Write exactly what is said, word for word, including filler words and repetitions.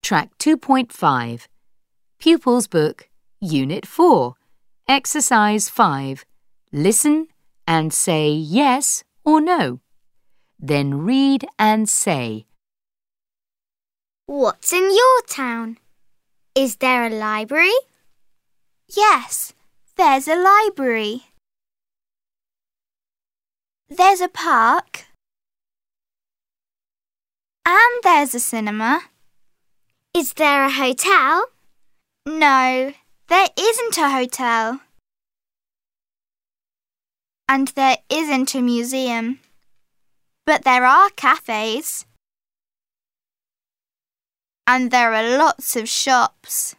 Track two point five. Pupils Book, Unit four. Exercise five. Listen and say yes or no. Then read and say. What's in your town? Is there a library? Yes, there's a library. There's a park. And there's a cinema. Is there a hotel? No, there isn't a hotel. And there isn't a museum. But there are cafes. And there are lots of shops.